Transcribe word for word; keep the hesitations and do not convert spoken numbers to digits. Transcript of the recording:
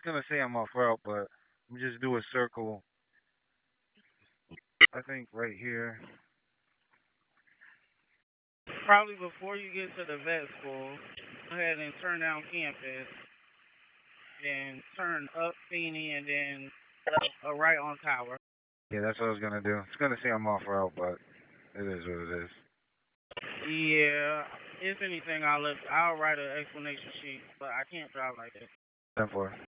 gonna say I'm off route, but let me just do a circle. I think right here. Probably before you get to the vet school, go ahead and turn down campus, then turn up Feeney, and then uh, right on Tower. Yeah, that's what I was gonna do. It's gonna say I'm off route, but it is what it is. Yeah, if anything, I'll let, I'll write an explanation sheet, but I can't drive like that. Ten four.